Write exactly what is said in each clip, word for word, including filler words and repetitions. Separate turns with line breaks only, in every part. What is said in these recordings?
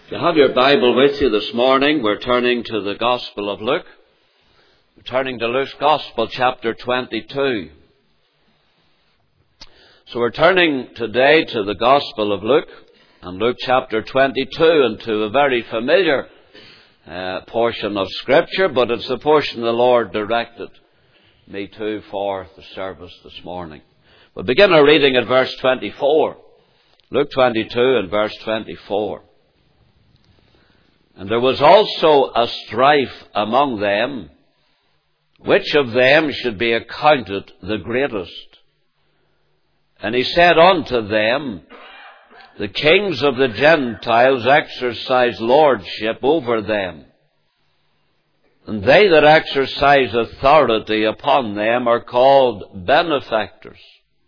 If you have your Bible with you this morning, we're turning to the Gospel of Luke. We're turning to Luke's Gospel, chapter twenty-two. So we're turning today to the Gospel of Luke, and Luke chapter twenty-two, and to a very familiar uh, portion of Scripture, but it's the portion the Lord directed me to for the service this morning. We'll begin our reading at verse twenty-four. Luke twenty-two and verse twenty-four. And there was also a strife among them, which of them should be accounted the greatest. And he said unto them, the kings of the Gentiles exercise lordship over them, and they that exercise authority upon them are called benefactors.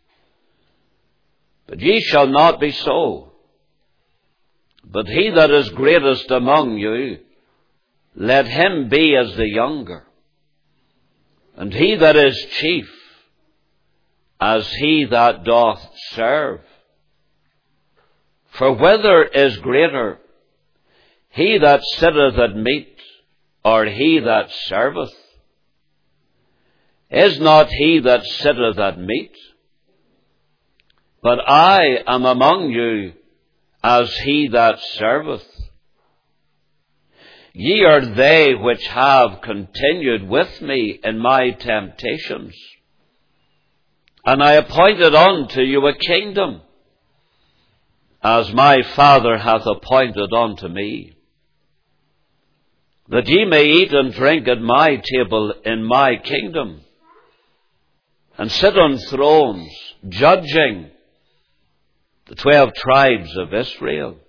But ye shall not be so. But he that is greatest among you, let him be as the younger. And he that is chief, as he that doth serve. For whether is greater, he that sitteth at meat, or he that serveth? Is not he that sitteth at meat? But I am among you as he that serveth. Ye are they which have continued with me in my temptations, and I appointed unto you a kingdom, as my Father hath appointed unto me, that ye may eat and drink at my table in my kingdom, and sit on thrones, judging the twelve tribes of Israel.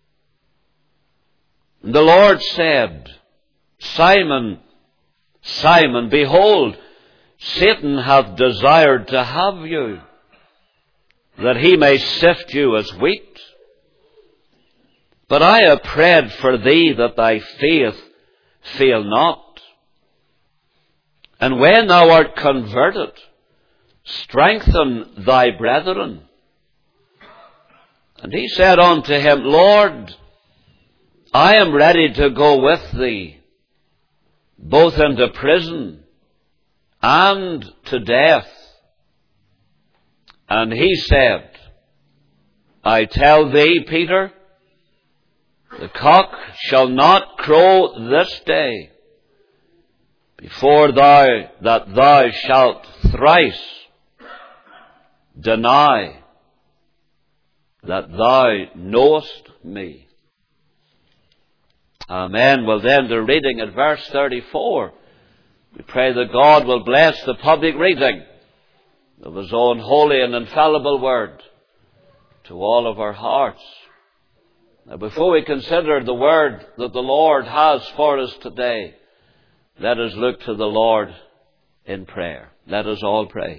And the Lord said, Simon, Simon, behold, Satan hath desired to have you, that he may sift you as wheat. But I have prayed for thee that thy faith fail not. And when thou art converted, strengthen thy brethren. And he said unto him, Lord, I am ready to go with thee, both into prison and to death. And he said, I tell thee, Peter, the cock shall not crow this day before thou that thou shalt thrice deny that thou knowest me. Amen. Well then, the reading at verse thirty-four. We pray that God will bless the public reading of His own holy and infallible word to all of our hearts. Now, before we consider the word that the Lord has for us today, let us look to the Lord in prayer. Let us all pray.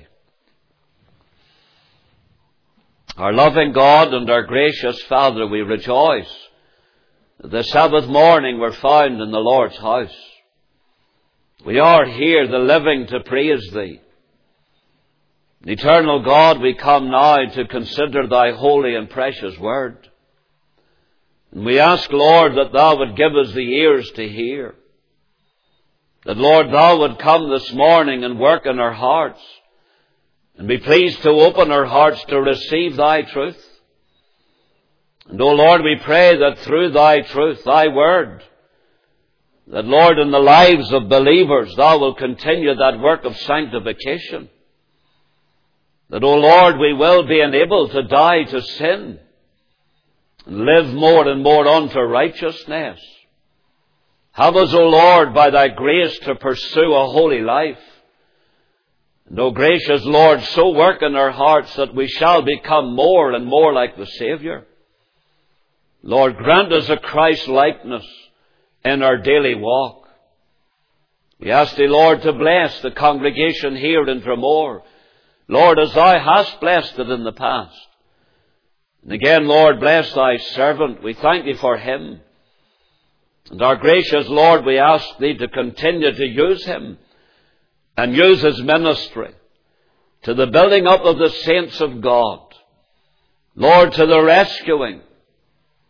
Our loving God and our gracious Father, we rejoice that this Sabbath morning we're found in the Lord's house. We are here, the living, to praise Thee. Eternal God, we come now to consider Thy holy and precious word. And we ask, Lord, that Thou would give us the ears to hear. That, Lord, Thou would come this morning and work in our hearts, and be pleased to open our hearts to receive Thy truth. And, O Lord, we pray that through Thy truth, Thy word, that, Lord, in the lives of believers, Thou will continue that work of sanctification. That, O Lord, we will be enabled to die to sin and live more and more unto righteousness. Have us, O Lord, by Thy grace to pursue a holy life. And, O gracious Lord, so work in our hearts that we shall become more and more like the Saviour. Lord, grant us a Christ-likeness in our daily walk. We ask Thee, Lord, to bless the congregation here in Dromore, Lord, as Thou hast blessed it in the past. And again, Lord, bless Thy servant. We thank Thee for him. And our gracious Lord, we ask Thee to continue to use him and use his ministry to the building up of the saints of God. Lord, to the rescuing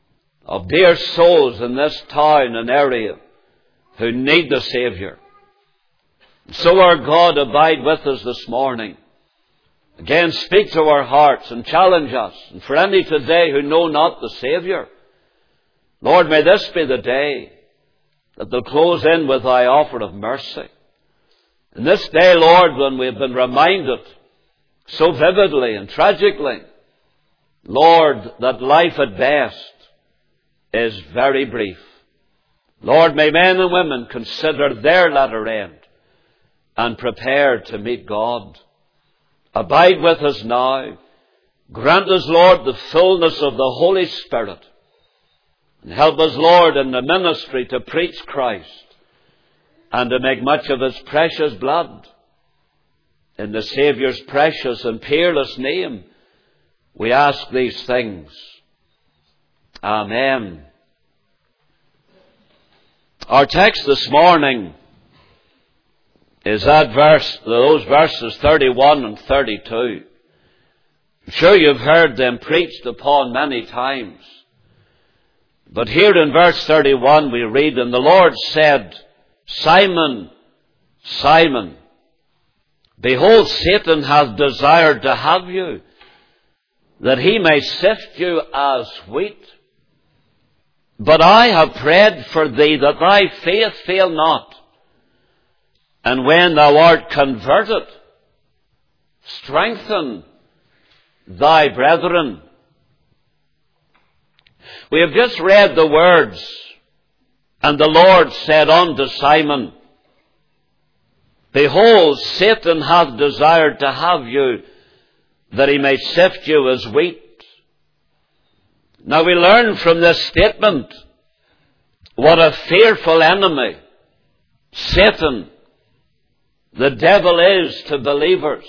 of dear souls in this town and area who need the Saviour. So our God, abide with us this morning. Again, speak to our hearts and challenge us. And for any today who know not the Saviour, Lord, may this be the day that they'll close in with thy offer of mercy. And this day, Lord, when we have been reminded so vividly and tragically, Lord, that life at best is very brief. Lord, may men and women consider their latter end and prepare to meet God. Abide with us now. Grant us, Lord, the fullness of the Holy Spirit. And help us, Lord, in the ministry to preach Christ and to make much of His precious blood. In the Saviour's precious and peerless name, we ask these things. Amen. Our text this morning is that verse, those verses thirty-one and thirty-two. I'm sure you've heard them preached upon many times. But here in verse thirty-one we read, "And the Lord said, Simon, Simon, behold, Satan hath desired to have you, that he may sift you as wheat. But I have prayed for thee, that thy faith fail not. And when thou art converted, strengthen thy brethren." We have just read the words, "And the Lord said unto Simon, Behold, Satan hath desired to have you, that he may sift you as wheat." Now we learn from this statement what a fearful enemy Satan, the devil, is to believers.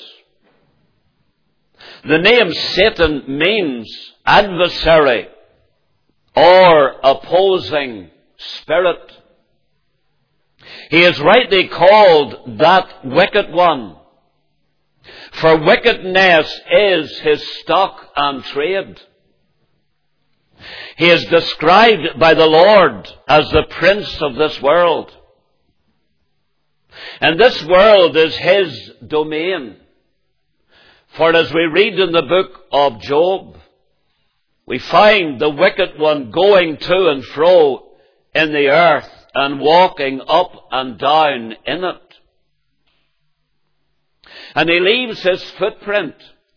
The name Satan means adversary or opposing spirit. He is rightly called that wicked one, for wickedness is his stock and trade. He is described by the Lord as the prince of this world. And this world is his domain. For as we read in the book of Job, we find the wicked one going to and fro in the earth and walking up and down in it. And he leaves his footprint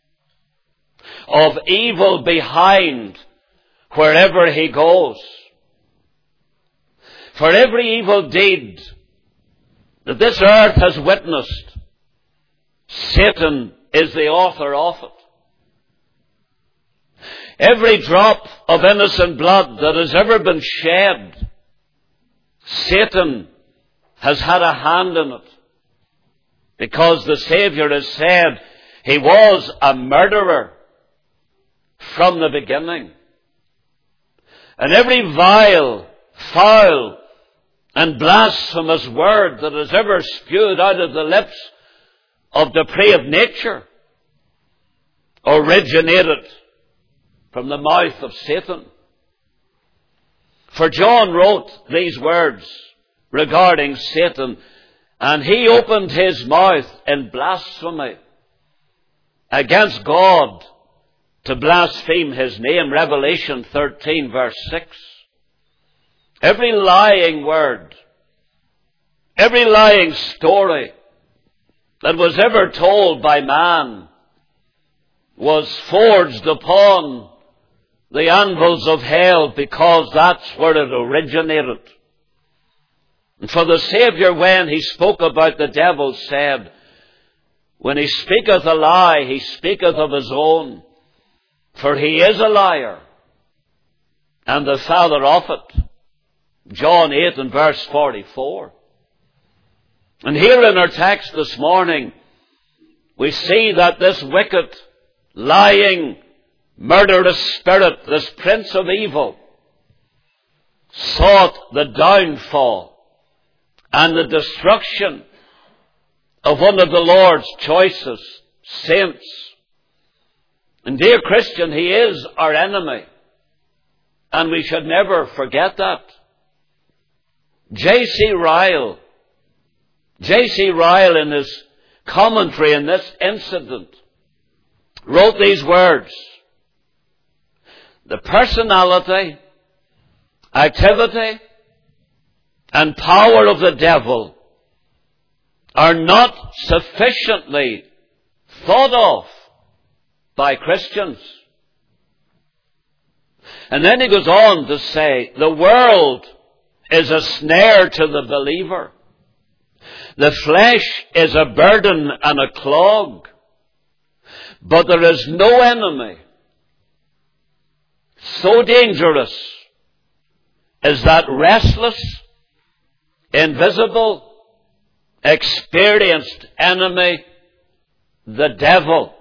of evil behind wherever he goes. For every evil deed that this earth has witnessed, Satan is the author of it. Every drop of innocent blood that has ever been shed, Satan has had a hand in it. Because the Saviour has said he was a murderer from the beginning. And every vile, foul, and blasphemous word that has ever spewed out of the lips of depraved nature originated from the mouth of Satan. For John wrote these words regarding Satan, "And he opened his mouth in blasphemy against God to blaspheme his name." Revelation thirteen verse six. Every lying word, every lying story that was ever told by man was forged upon the anvils of hell, because that's where it originated. And for the Saviour, when he spoke about the devil, said, "When he speaketh a lie, he speaketh of his own, for he is a liar, and the father of it." John eight and verse forty-four. And here in our text this morning, we see that this wicked, lying, murderous spirit, this prince of evil, sought the downfall and the destruction of one of the Lord's choicest saints. And dear Christian, he is our enemy. And we should never forget that. J C Ryle, J C Ryle in his commentary on this incident wrote these words: the personality, activity, and power of the devil are not sufficiently thought of by Christians. And then he goes on to say, the world is a snare to the believer. The flesh is a burden and a clog. But there is no enemy so dangerous as that restless, invisible, experienced enemy, the devil.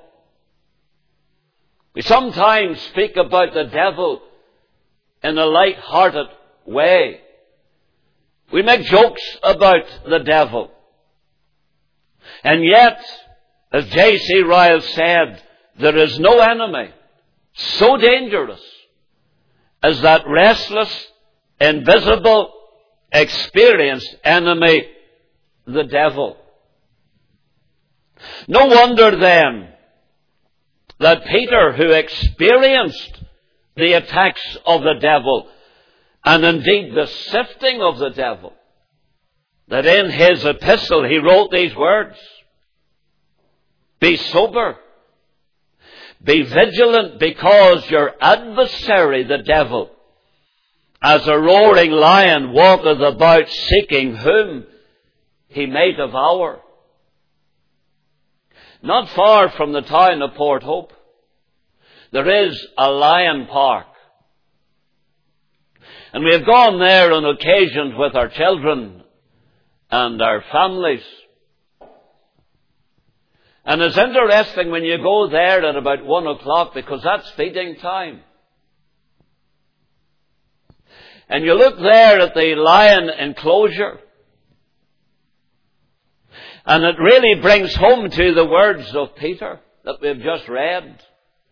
We sometimes speak about the devil in a light-hearted way. We make jokes about the devil. And yet, as J C Ryle said, there is no enemy so dangerous as that restless, invisible, experienced enemy, the devil. No wonder then that Peter, who experienced the attacks of the devil, and indeed the sifting of the devil, that in his epistle he wrote these words: be sober, be vigilant, because your adversary, the devil, as a roaring lion, walketh about seeking whom he may devour. Not far from the town of Port Hope, there is a lion park. And we have gone there on occasions with our children and our families. And it's interesting when you go there at about one o'clock, because that's feeding time. And you look there at the lion enclosure, and it really brings home to the words of Peter that we've just read.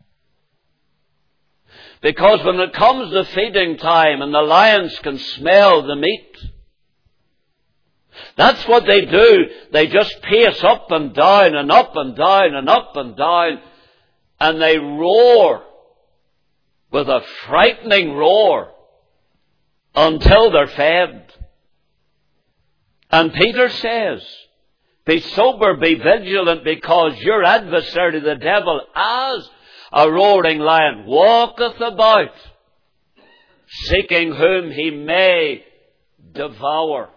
Because when it comes to feeding time and the lions can smell the meat, that's what they do. They just pace up and down and up and down and up and down, and they roar with a frightening roar until they're fed. And Peter says, be sober, be vigilant, because your adversary, the devil, as a roaring lion, walketh about, seeking whom he may devour.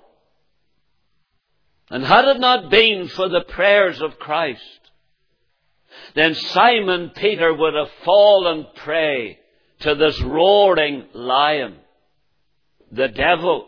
And had it not been for the prayers of Christ, then Simon Peter would have fallen prey to this roaring lion, the devil.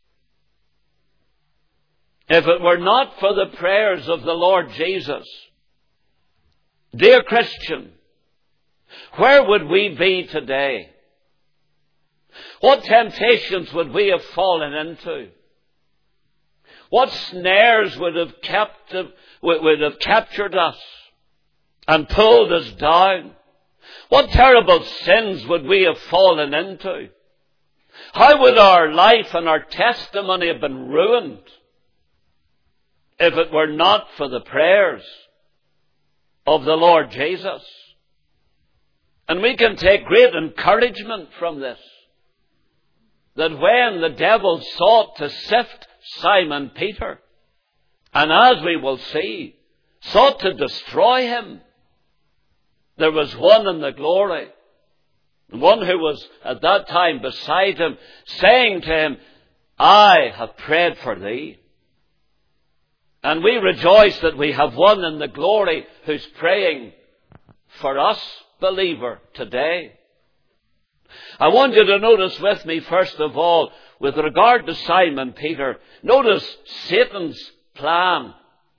If it were not for the prayers of the Lord Jesus, dear Christian, where would we be today? What temptations would we have fallen into? What snares would have kept, would have captured us and pulled us down? What terrible sins would we have fallen into? How would our life and our testimony have been ruined if it were not for the prayers of the Lord Jesus? And we can take great encouragement from this, that when the devil sought to sift Simon Peter, and as we will see, sought to destroy him, there was one in the glory, one who was at that time beside him, saying to him, I have prayed for thee. And we rejoice that we have one in the glory who's praying for us, believer, today. I want you to notice with me, first of all, with regard to Simon Peter, notice Satan's plan.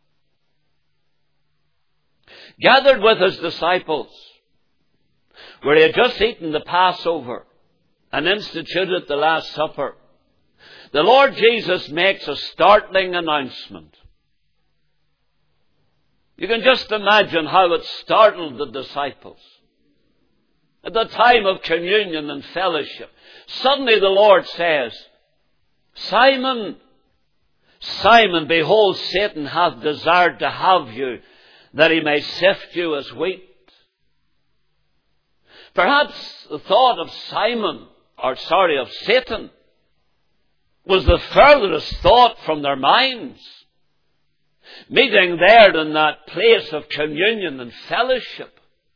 Gathered with his disciples, where he had just eaten the Passover and instituted the Last Supper, the Lord Jesus makes a startling announcement. You can just imagine how it startled the disciples. at the time of communion and fellowship, suddenly the Lord says, Simon, Simon, behold, Satan hath desired to have you, that he may sift you as wheat. Perhaps the thought of Simon, or sorry, of Satan, was the furthest thought from their minds. Meeting there in that place of communion and fellowship.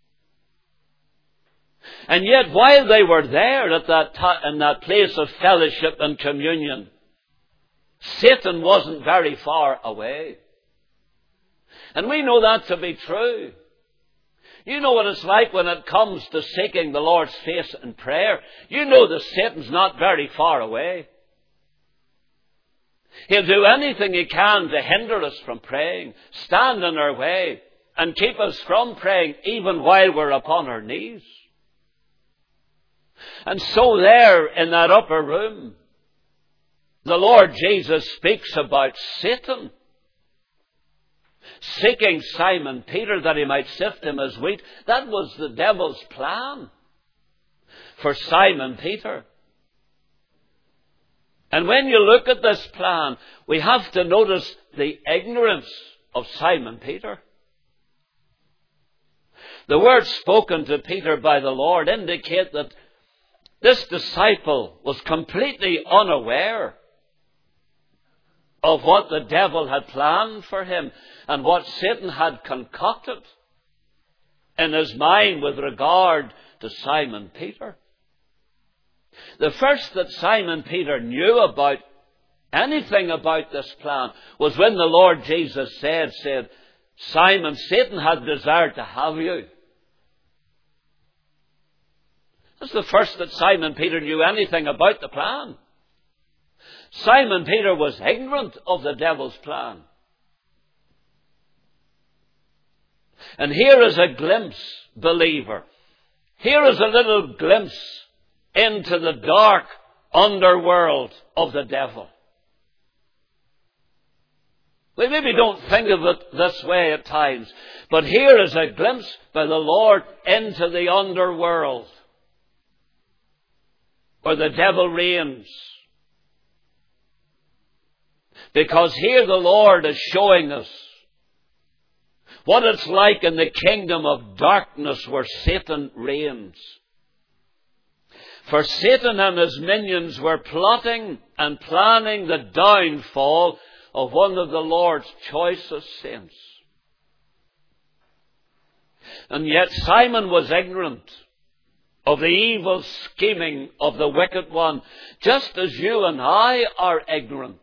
And yet, while they were there at that t- in that place of fellowship and communion, Satan wasn't very far away. And we know that to be true. You know what it's like when it comes to seeking the Lord's face in prayer. You know that Satan's not very far away. He'll do anything he can to hinder us from praying, stand in our way, and keep us from praying even while we're upon our knees. And so there in that upper room, the Lord Jesus speaks about Satan seeking Simon Peter that he might sift him as wheat. That was the devil's plan for Simon Peter. And when you look at this plan, we have to notice the ignorance of Simon Peter. The words spoken to Peter by the Lord indicate that this disciple was completely unaware of what the devil had planned for him and what Satan had concocted in his mind with regard to Simon Peter. The first that Simon Peter knew about anything about this plan was when the Lord Jesus said, said, Simon, Satan had desired to have you. That's the first that Simon Peter knew anything about the plan. Simon Peter was ignorant of the devil's plan. And here is a glimpse, believer. Here is a little glimpse into the dark underworld of the devil. We maybe don't think of it this way at times, but here is a glimpse by the Lord into the underworld where the devil reigns. Because here the Lord is showing us what it's like in the kingdom of darkness where Satan reigns. For Satan and his minions were plotting and planning the downfall of one of the Lord's choicest saints. And yet Simon was ignorant of the evil scheming of the wicked one, just as you and I are ignorant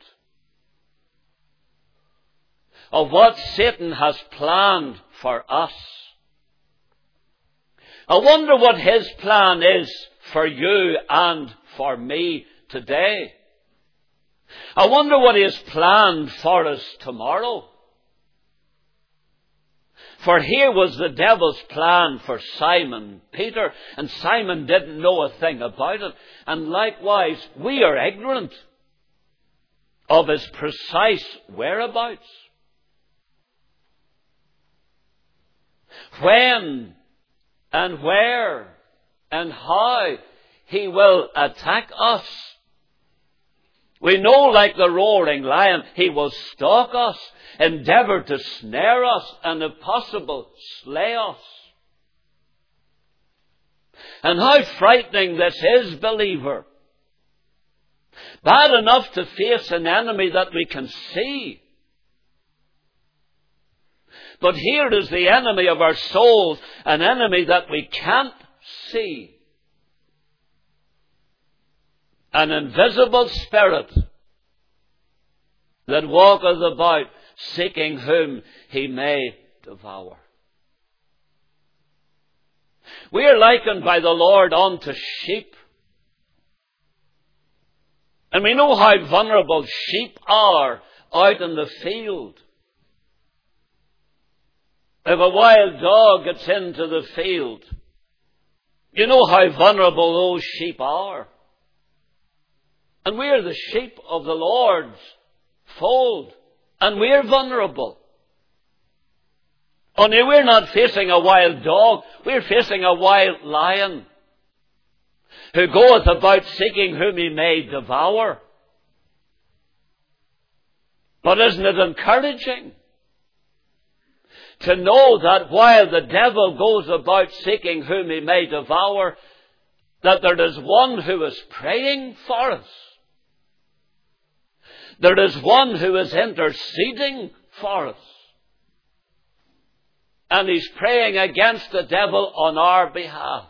of what Satan has planned for us. I wonder what his plan is for you and for me today. I wonder what he has planned for us tomorrow. For here was the devil's plan for Simon Peter, and Simon didn't know a thing about it. And likewise, we are ignorant of his precise whereabouts. When and where and how he will attack us. We know, like the roaring lion, he will stalk us, endeavour to snare us, and if possible, slay us. And how frightening this is, believer. Bad enough to face an enemy that we can see. But here is the enemy of our souls, an enemy that we can't see. An invisible spirit that walketh about, seeking whom he may devour. We are likened by the Lord unto sheep. And we know how vulnerable sheep are out in the field. If a wild dog gets into the field, you know how vulnerable those sheep are. And we are the sheep of the Lord's fold. And we are vulnerable. Only we're not facing a wild dog. We're facing a wild lion who goeth about seeking whom he may devour. But isn't it encouraging to know that while the devil goes about seeking whom he may devour, that there is one who is praying for us? There is one who is interceding for us. And he's praying against the devil on our behalf.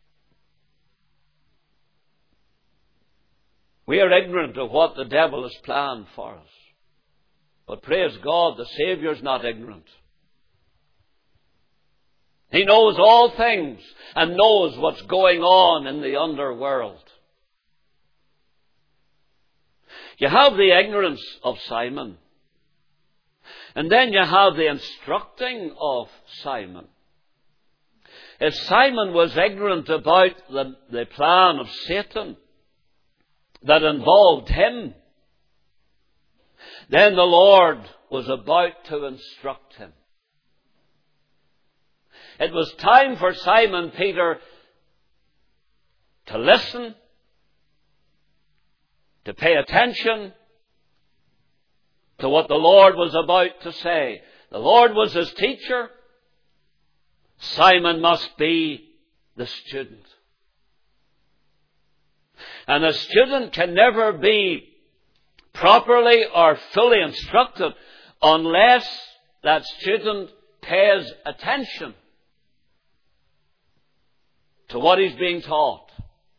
We are ignorant of what the devil has planned for us. But praise God, the Saviour's not ignorant. He knows all things and knows what's going on in the underworld. You have the ignorance of Simon. And then you have the instructing of Simon. If Simon was ignorant about the, the plan of Satan that involved him, then the Lord was about to instruct him. It was time for Simon Peter to listen, to pay attention to what the Lord was about to say. The Lord was his teacher. Simon must be the student. And a student can never be properly or fully instructed unless that student pays attention to what he's being taught.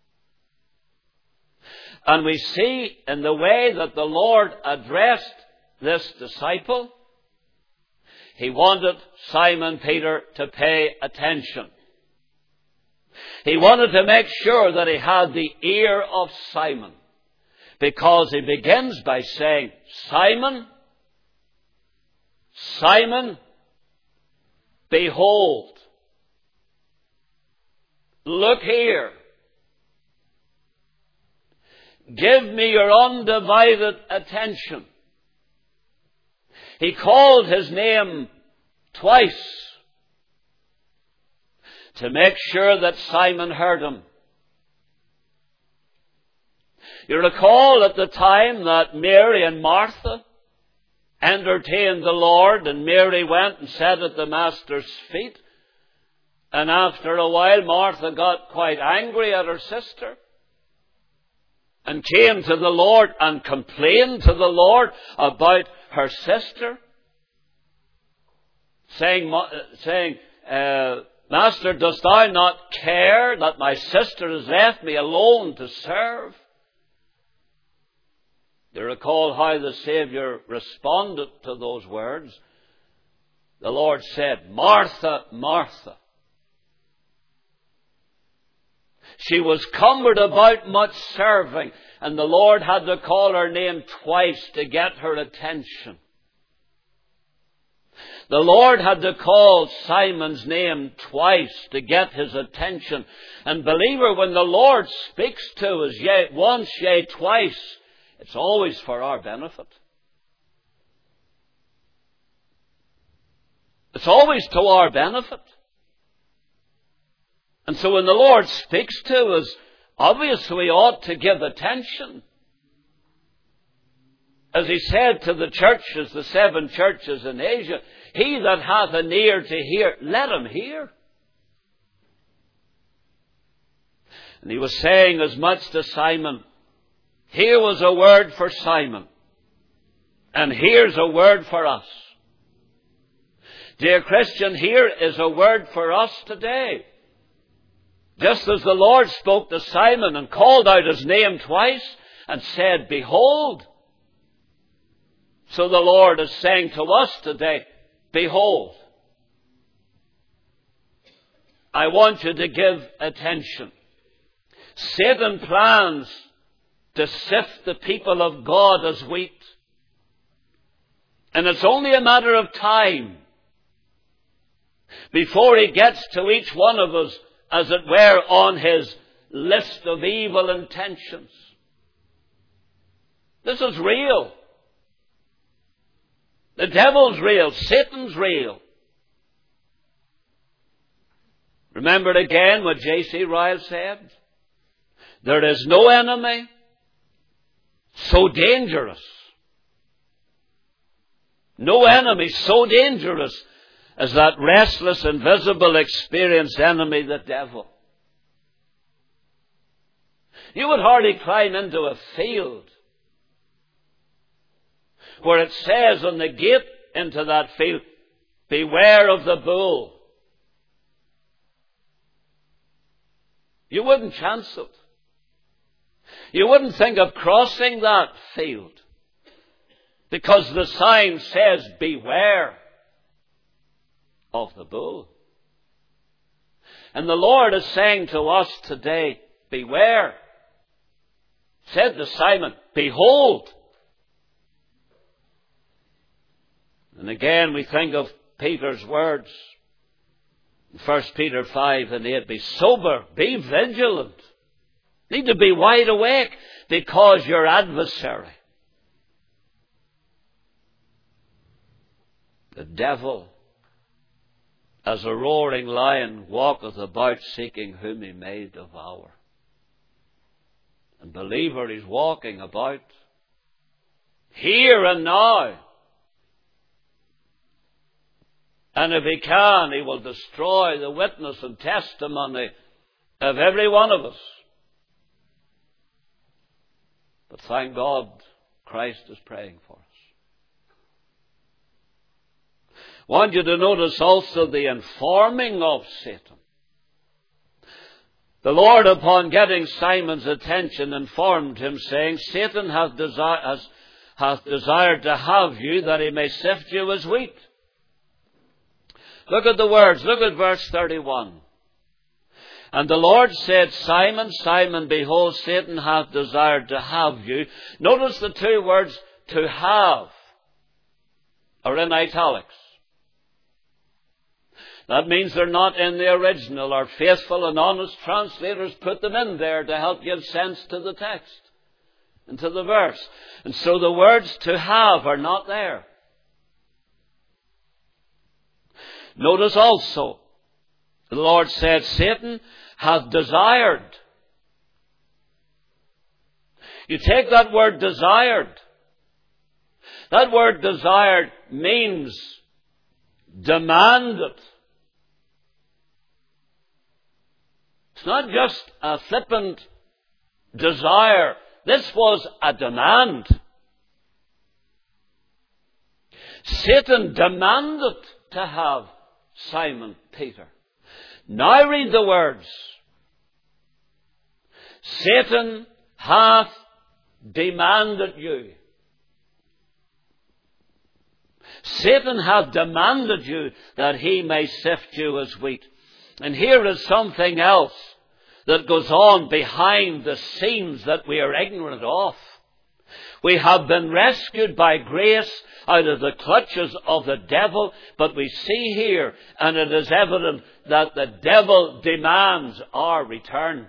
And we see in the way that the Lord addressed this disciple, he wanted Simon Peter to pay attention. He wanted to make sure that he had the ear of Simon, because he begins by saying, Simon, Simon, behold, look here. Give me your undivided attention. He called his name twice to make sure that Simon heard him. You recall at the time that Mary and Martha entertained the Lord, and Mary went and sat at the Master's feet. And after a while, Martha got quite angry at her sister and came to the Lord and complained to the Lord about her sister, saying, saying uh, Master, dost thou not care that my sister has left me alone to serve? You recall how the Saviour responded to those words. The Lord said, Martha, Martha. She was cumbered about much serving, and the Lord had to call her name twice to get her attention. The Lord had to call Simon's name twice to get his attention. And believer, when the Lord speaks to us, yea, once, yea, twice, it's always for our benefit. It's always to our benefit. And so when the Lord speaks to us, obviously we ought to give attention. As he said to the churches, the seven churches in Asia, he that hath an ear to hear, let him hear. And he was saying as much to Simon. Here was a word for Simon. And here's a word for us. Dear Christian, here is a word for us today. Just as the Lord spoke to Simon and called out his name twice and said, behold. So the Lord is saying to us today, behold. I want you to give attention. Satan plans to sift the people of God as wheat. And it's only a matter of time before he gets to each one of us, as it were, on his list of evil intentions. This is real. The devil's real. Satan's real. Remember again what J C Ryle said? There is no enemy so dangerous, no enemy so dangerous as that restless, invisible, experienced enemy, the devil. You would hardly climb into a field where it says on the gate into that field, beware of the bull. You wouldn't chance it. You wouldn't think of crossing that field because the sign says, beware of the bull. And the Lord is saying to us today, beware. Said to Simon, behold. And again we think of Peter's words. First Peter five and eight, be sober, be vigilant. Need to be wide awake because your adversary, the devil, as a roaring lion, walketh about seeking whom he may devour. And believer, he's walking about here and now. And if he can, he will destroy the witness and testimony of every one of us. But thank God, Christ is praying for us. I want you to notice also the informing of Satan. The Lord, upon getting Simon's attention, informed him, saying, Satan hath, desi- has, hath desired to have you, that he may sift you as wheat. Look at the words. Look at verse thirty-one. And the Lord said, Simon, Simon, behold, Satan hath desired to have you. Notice the two words, to have, are in italics. That means they're not in the original. Our faithful and honest translators put them in there to help give sense to the text and to the verse. And so the words to have are not there. Notice also, the Lord said, Satan hath desired. You take that word desired. That word desired means demanded. It's not just a flippant desire. This was a demand. Satan demanded to have Simon Peter. Now read the words. Satan hath demanded you. Satan hath demanded you that he may sift you as wheat. And here is something else that goes on behind the scenes that we are ignorant of. We have been rescued by grace out of the clutches of the devil, but we see here, and it is evident, that the devil demands our return.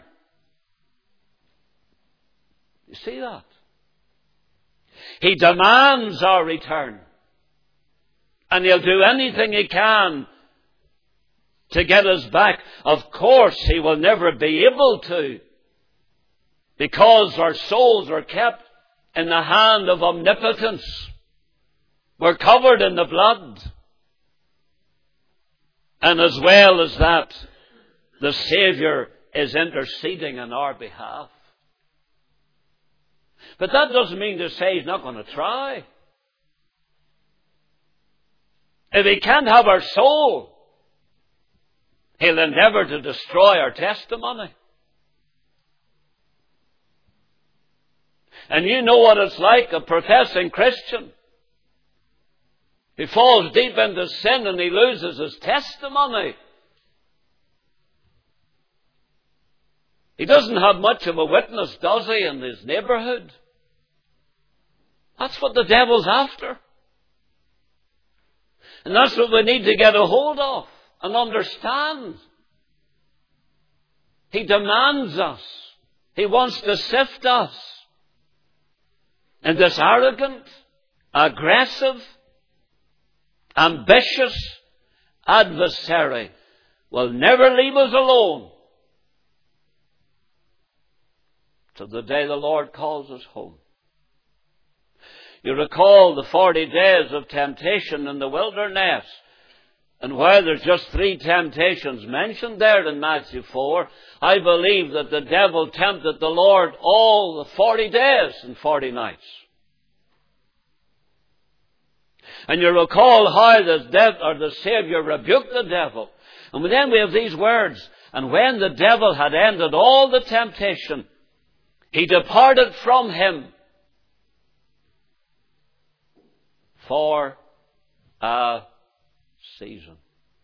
You see that? He demands our return. And he'll do anything he can to get us back. Of course, he will never be able to, because our souls are kept in the hand of omnipotence. We're covered in the blood. And as well as that, the Savior is interceding on our behalf. But that doesn't mean to say he's not going to try. If he can't have our soul, he'll endeavor to destroy our testimony. And you know what it's like, a professing Christian. He falls deep into sin and he loses his testimony. He doesn't have much of a witness, does he, in his neighborhood? That's what the devil's after. And that's what we need to get a hold of and understand. He demands us. He wants to sift us. And this arrogant, aggressive, ambitious adversary will never leave us alone. till the day the Lord calls us home. You recall the forty days of temptation in the wilderness. And while there's just three temptations mentioned there in Matthew four, I believe that the devil tempted the Lord all the forty days and forty nights. And you recall how the dev- or the Savior rebuked the devil. And then we have these words, and when the devil had ended all the temptation, he departed from him for a season.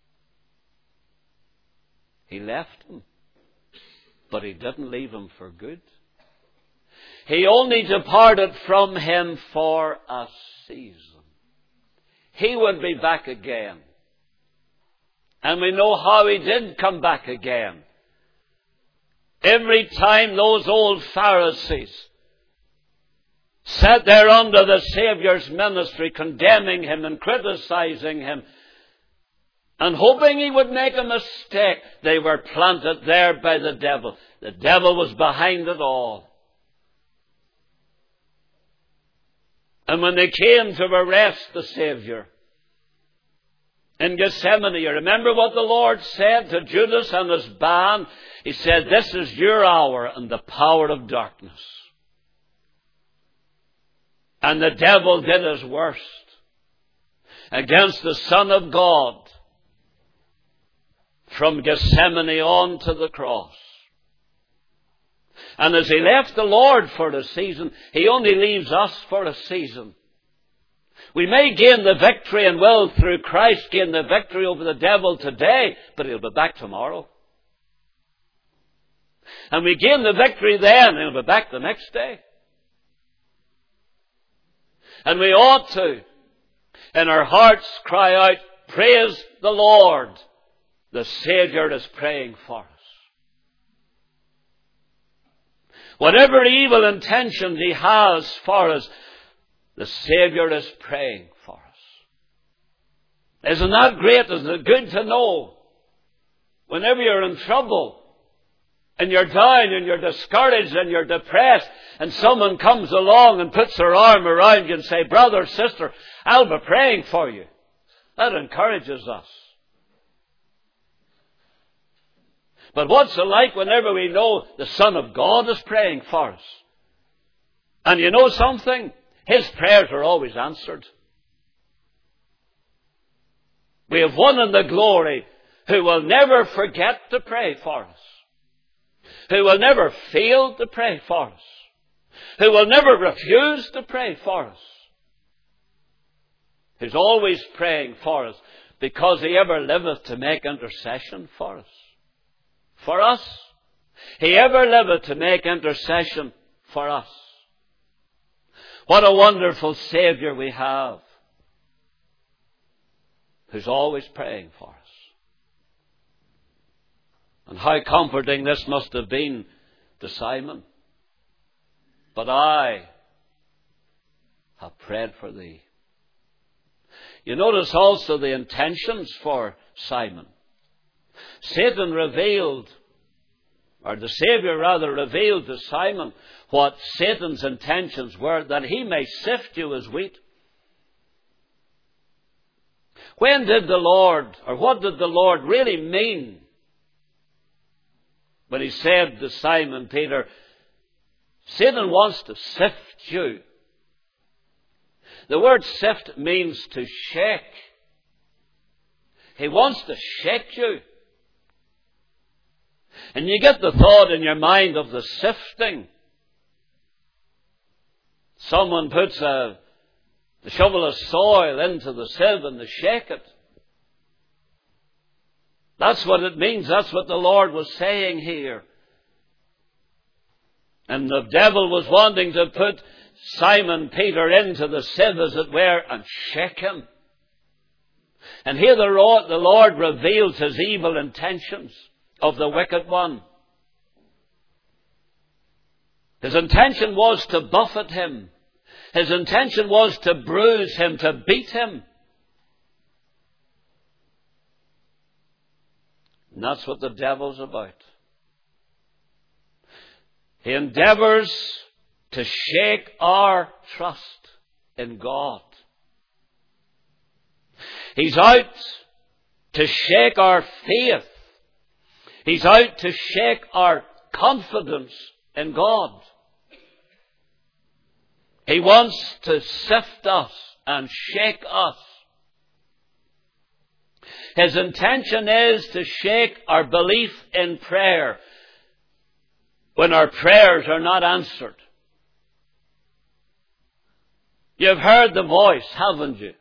He left him, but he didn't leave him for good. He only departed from him for a season. He would be back again. And we know how he did come back again. Every time those old Pharisees sat there under the Saviour's ministry, condemning him and criticizing him, and hoping he would make a mistake, they were planted there by the devil. The devil was behind it all. And when they came to arrest the Savior in Gethsemane, you remember what the Lord said to Judas and his band? He said, "This is your hour and the power of darkness." And the devil did his worst against the Son of God from Gethsemane on to the cross. And as he left the Lord for a season, he only leaves us for a season. We may gain the victory and will, through Christ, gain the victory over the devil today, but he'll be back tomorrow. And we gain the victory then, and he'll be back the next day. And we ought to, in our hearts, cry out, "Praise the Lord. The Savior is praying for us." Whatever evil intentions he has for us, the Savior is praying for us. Isn't that great? Isn't it good to know? Whenever you're in trouble, and you're down, and you're discouraged, and you're depressed, and someone comes along and puts their arm around you and say, "Brother, sister, I'll be praying for you." That encourages us. But what's it like whenever we know the Son of God is praying for us? And you know something? His prayers are always answered. We have one in the glory who will never forget to pray for us, who will never fail to pray for us, who will never refuse to pray for us, who's always praying for us, because he ever liveth to make intercession for us. For us. He ever liveth to make intercession for us. What a wonderful Savior we have, who's always praying for us. And how comforting this must have been to Simon. "But I have prayed for thee." You notice also the intentions for Simon. Satan revealed, or the Savior rather revealed to Simon what Satan's intentions were, that he may sift you as wheat. When did the Lord, or what did the Lord really mean when he said to Simon Peter, "Satan wants to sift you"? The word sift means to shake. He wants to shake you. And you get the thought in your mind of the sifting. Someone puts a, a shovel of soil into the sieve and they shake it. That's what it means. That's what the Lord was saying here. And the devil was wanting to put Simon Peter into the sieve, as it were, and shake him. And here the Lord reveals his evil intentions of the wicked one. His intention was to buffet him. His intention was to bruise him, to beat him. And that's what the devil's about. He endeavours to shake our trust in God. He's out to shake our faith. He's out to shake our confidence in God. He wants to sift us and shake us. His intention is to shake our belief in prayer when our prayers are not answered. You've heard the voice, haven't you?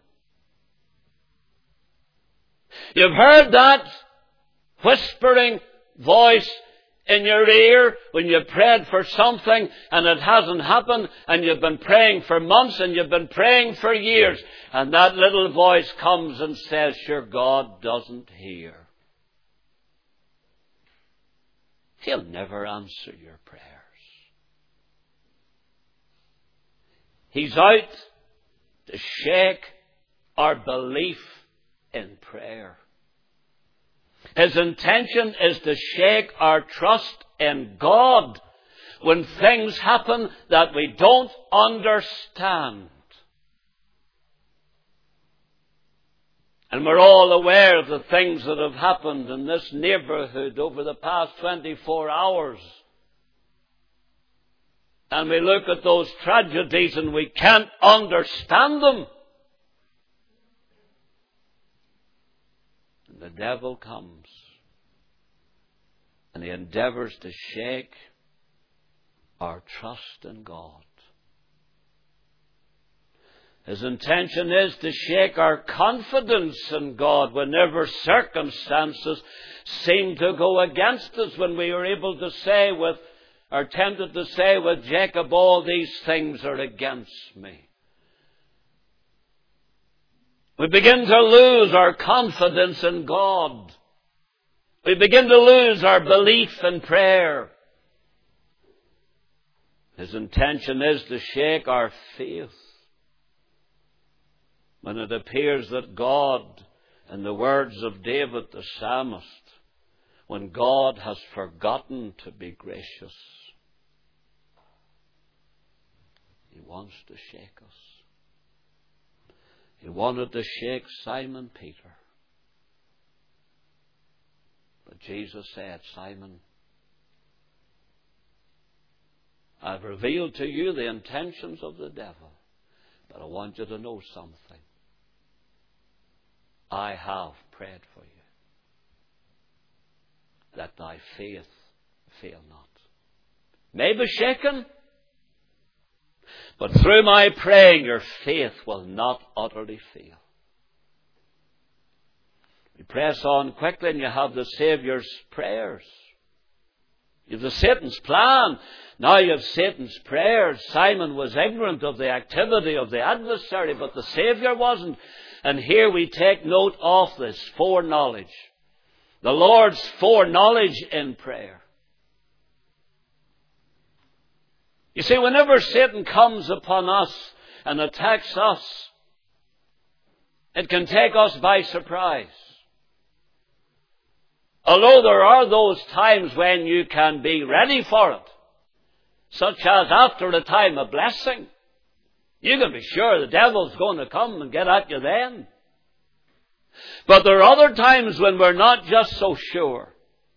You've heard that whispering voice in your ear when you prayed for something and it hasn't happened, and you've been praying for months and you've been praying for years, and that little voice comes and says, sure, God doesn't hear. He'll never answer your prayers. He's out to shake our belief in prayer. His intention is to shake our trust in God when things happen that we don't understand. And we're all aware of the things that have happened in this neighbourhood over the past twenty-four hours. And we look at those tragedies and we can't understand them. And the devil comes and he endeavours to shake our trust in God. His intention is to shake our confidence in God whenever circumstances seem to go against us, when we are able to say with, are tempted to say with Jacob, all these things are against me. We begin to lose our confidence in God. We begin to lose our belief in prayer. His intention is to shake our faith when it appears that God, in the words of David the psalmist, when God has forgotten to be gracious, He wants to shake us. He wanted to shake Simon Peter. But Jesus said, Simon, I've revealed to you the intentions of the devil, but I want you to know something. I have prayed for you, that thy faith fail not. May be shaken, but through my praying your faith will not utterly fail. We press on quickly and you have the Saviour's prayers. You have the Satan's plan. Now you have Satan's prayers. Simon was ignorant of the activity of the adversary, but the Saviour wasn't. And here we take note of this foreknowledge. The Lord's foreknowledge in prayer. You see, whenever Satan comes upon us and attacks us, it can take us by surprise. Although there are those times when you can be ready for it, such as after a time of blessing. You can be sure the devil's going to come and get at you then. But there are other times when we're not just so sure.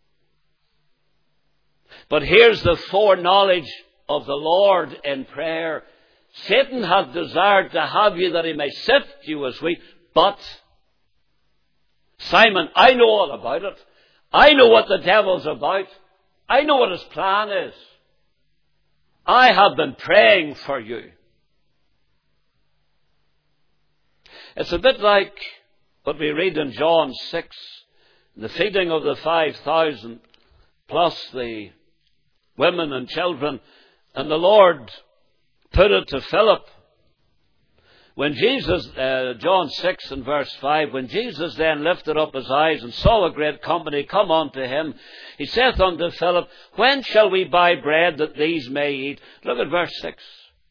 But here's the foreknowledge of the Lord in prayer. Satan hath desired to have you that he may sift you as wheat. But, Simon, I know all about it. I know what the devil's about. I know what his plan is. I have been praying for you. It's a bit like what we read in John six, the feeding of the five thousand, plus the women and children. And the Lord put it to Philip. When Jesus, uh, John six and verse five, when Jesus then lifted up his eyes and saw a great company come unto him, he saith unto Philip, when shall we buy bread that these may eat? Look at verse six.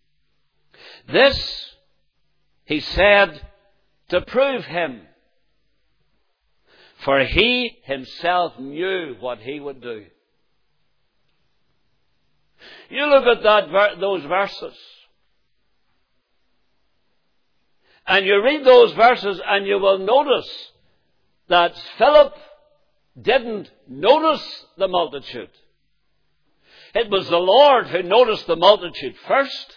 This he said to prove him, for he himself knew what he would do. You look at that, those verses, and you read those verses, and you will notice that Philip didn't notice the multitude. It was the Lord who noticed the multitude first.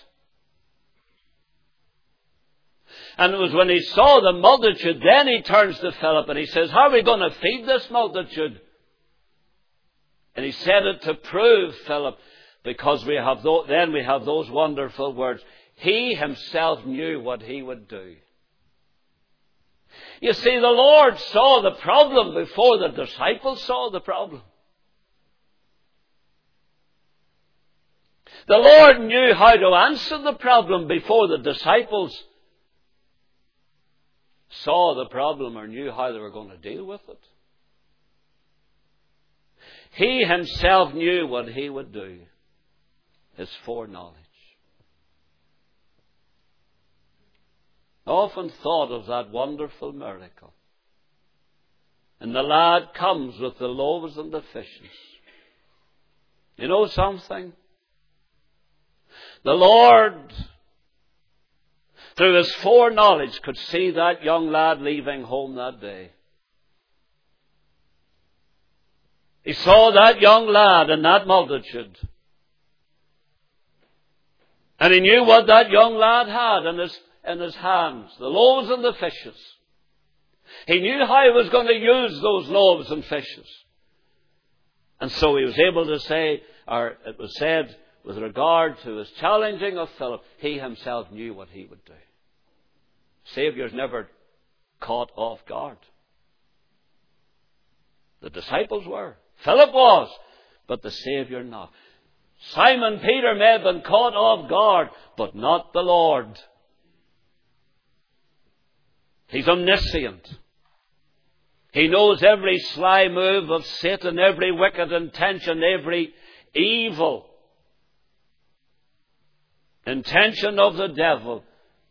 And it was when he saw the multitude, then he turns to Philip and he says, how are we going to feed this multitude? And he said it to prove, Philip, because we have those, then we have those wonderful words. He himself knew what he would do. You see, the Lord saw the problem before the disciples saw the problem. The Lord knew how to answer the problem before the disciples saw the problem or knew how they were going to deal with it. He himself knew what he would do. His foreknowledge. I often thought of that wonderful miracle. And the lad comes with the loaves and the fishes. You know something? The Lord, through his foreknowledge, could see that young lad leaving home that day. He saw that young lad and that multitude. And he knew what that young lad had in his, in his hands, the loaves and the fishes. He knew how he was going to use those loaves and fishes. And so he was able to say, or it was said, with regard to his challenging of Philip, he himself knew what he would do. Saviour's never caught off guard. The disciples were. Philip was. But the Saviour not. Simon Peter may have been caught off guard, but not the Lord. He's omniscient. He knows every sly move of Satan, every wicked intention, every evil intention of the devil.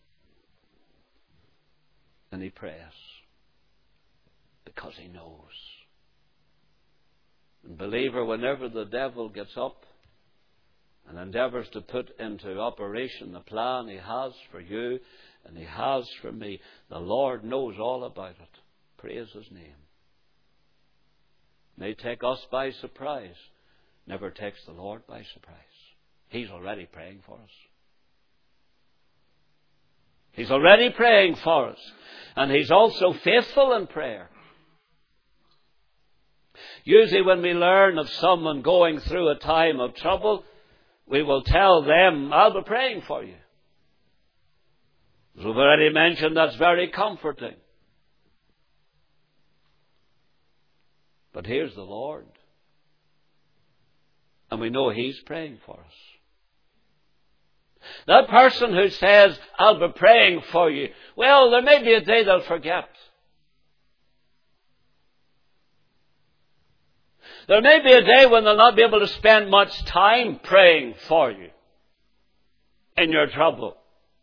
And he prays because he knows. And believer, whenever the devil gets up and endeavours to put into operation the plan he has for you and he has for me, the Lord knows all about it. Praise his name. May take us by surprise. Never takes the Lord by surprise. He's already praying for us. He's already praying for us. And he's also faithful in prayer. Usually when we learn of someone going through a time of trouble, we will tell them, I'll be praying for you. As we've already mentioned, that's very comforting. But here's the Lord. And we know he's praying for us. That person who says, I'll be praying for you, well, there may be a day they'll forget. There may be a day when they'll not be able to spend much time praying for you in your trouble.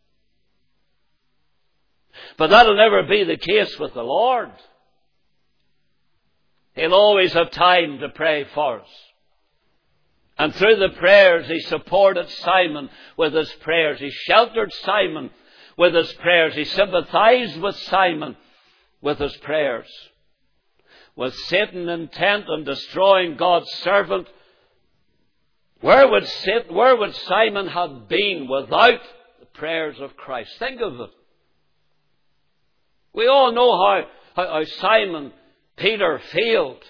But that'll never be the case with the Lord. He'll always have time to pray for us. And through the prayers, he supported Simon with his prayers. He sheltered Simon with his prayers. He sympathized with Simon with his prayers. Was Satan intent on destroying God's servant? Where would, Satan, where would Simon have been without the prayers of Christ? Think of it. We all know how, how, how Simon Peter failed.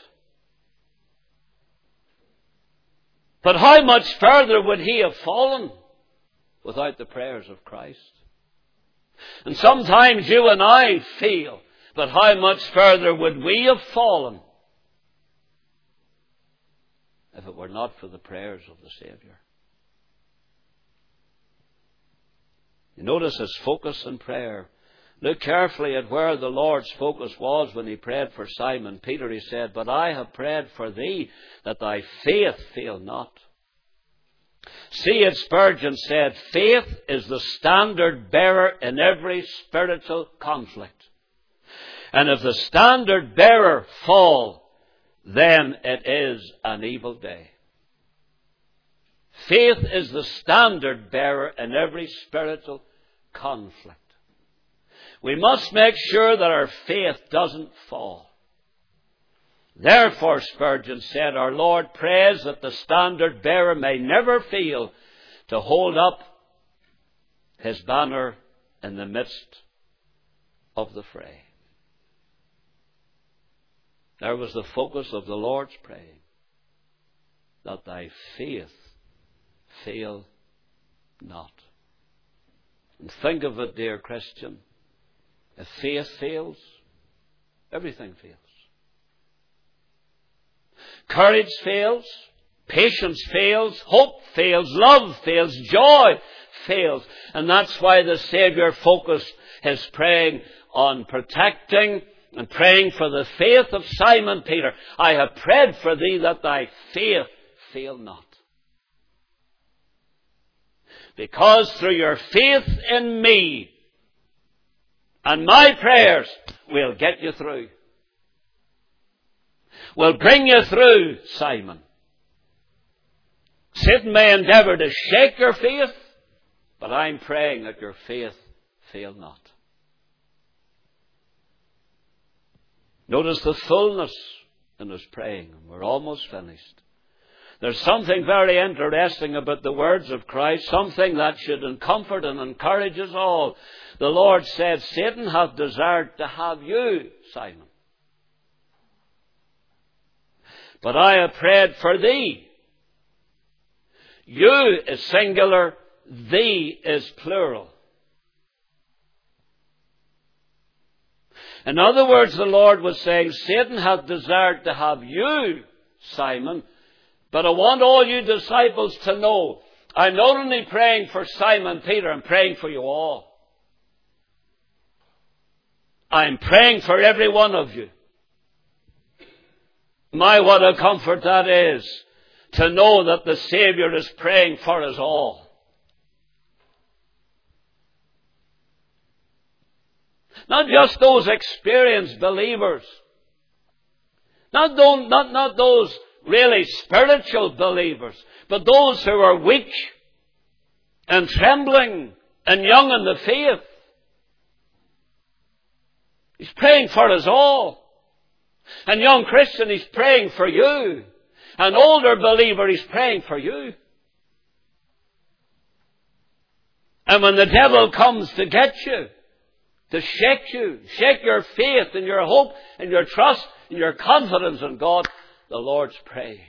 But how much further would he have fallen without the prayers of Christ? And sometimes you and I feel, but how much further would we have fallen if it were not for the prayers of the Saviour? You notice his focus in prayer. Look carefully at where the Lord's focus was when he prayed for Simon Peter. He said, but I have prayed for thee, that thy faith fail not. C H Spurgeon said, faith is the standard bearer in every spiritual conflict. And if the standard bearer fall, then it is an evil day. faith is the standard bearer in every spiritual conflict. We must make sure that our faith doesn't fall. Therefore, Spurgeon said, our Lord prays that the standard bearer may never fail to hold up his banner in the midst of the fray. There was the focus of the Lord's praying, that thy faith fail not. And think of it, dear Christian. If faith fails, everything fails. Courage fails, patience fails, hope fails, love fails, joy fails. And that's why the Saviour focused his praying on protecting and praying for the faith of Simon Peter. I have prayed for thee that thy faith fail not. Because through your faith in me and my prayers, we'll get you through. We'll bring you through, Simon. Satan may endeavour to shake your faith, but I'm praying that your faith fail not. Notice the fullness in his praying. We're almost finished. There's something very interesting about the words of Christ, something that should comfort and encourage us all. The Lord said, Satan hath desired to have you, Simon. But I have prayed for thee. You is singular, thee is plural. In other words, the Lord was saying, Satan hath desired to have you, Simon, but I want all you disciples to know, I'm not only praying for Simon Peter, I'm praying for you all. I'm praying for every one of you. My, what a comfort that is, to know that the Saviour is praying for us all. Not just those experienced believers. Not those, not, not those really spiritual believers, but those who are weak and trembling and young in the faith. He's praying for us all. And young Christian, he's praying for you. An older believer, he's praying for you. And when the devil comes to get you, to shake you, shake your faith and your hope and your trust and your confidence in God, the Lord's praying.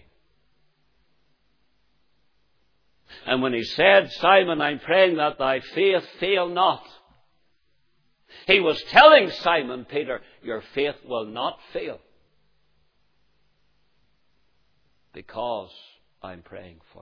And when he said, Simon, I'm praying that thy faith fail not, he was telling Simon Peter, your faith will not fail. Because I'm praying for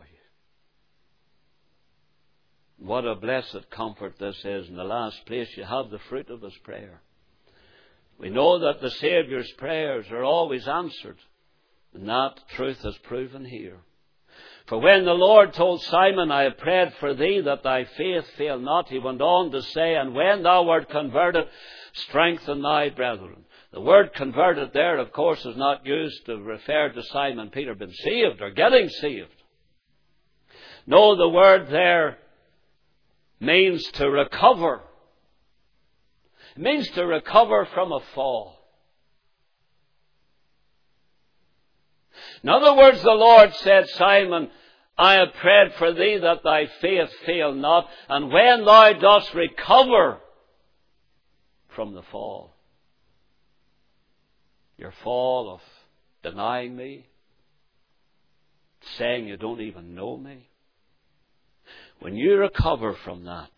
you. What a blessed comfort this is. In the last place, you have the fruit of his prayer. We know that the Saviour's prayers are always answered. And that truth is proven here. For when the Lord told Simon, I have prayed for thee that thy faith fail not, he went on to say, and when thou wert converted, strengthen thy brethren. The word converted there, of course, is not used to refer to Simon Peter being saved or getting saved. No, the word there means to recover. It means to recover from a fall. In other words, the Lord said, Simon, I have prayed for thee that thy faith fail not, and when thou dost recover from the fall, your fall of denying me, saying you don't even know me, when you recover from that,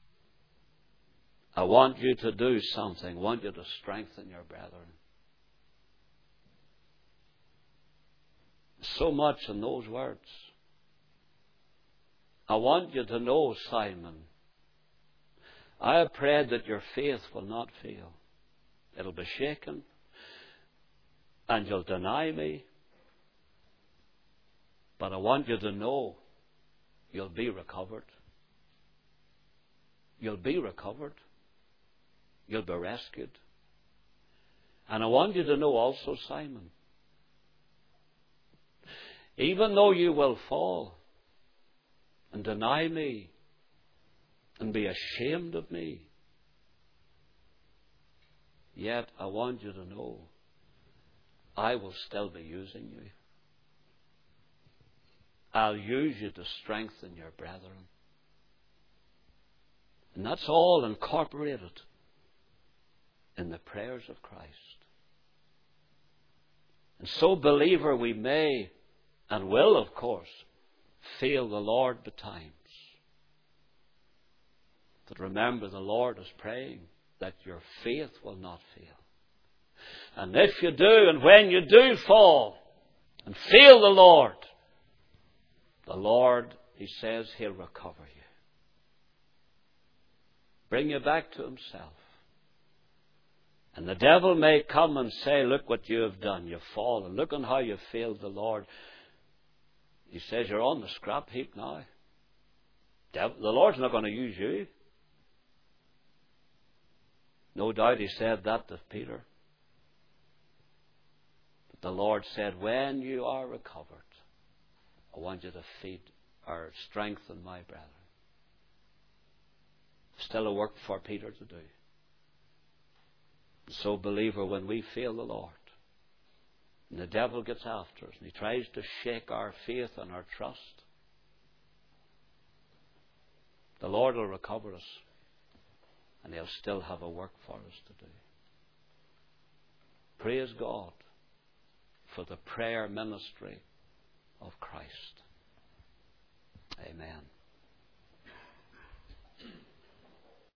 I want you to do something. I want you to strengthen your brethren. So much in those words. I want you to know, Simon, I have prayed that your faith will not fail. It'll be shaken, and you'll deny me. But I want you to know you'll be recovered. You'll be recovered. You'll be rescued. And I want you to know also, Simon, even though you will fall, and deny me and be ashamed of me. Yet I want you to know I will still be using you. I'll use you to strengthen your brethren. And that's all incorporated in the prayers of Christ. And so, believer, we may and will, of course, fail the Lord betimes. But remember, the Lord is praying that your faith will not fail. And if you do, and when you do fall and fail the Lord, the Lord, He says, He'll recover you. Bring you back to Himself. And the devil may come and say, look what you have done. You've fallen. Look on how you've failed the Lord. He says, you're on the scrap heap now. The Lord's not going to use you. No doubt He said that to Peter. But the Lord said, when you are recovered, I want you to feed or strengthen my brethren. Still a work for Peter to do. So, believer, when we fail the Lord, and the devil gets after us, and he tries to shake our faith and our trust, the Lord will recover us, and He'll still have a work for us to do. Praise God for the prayer ministry of Christ. Amen.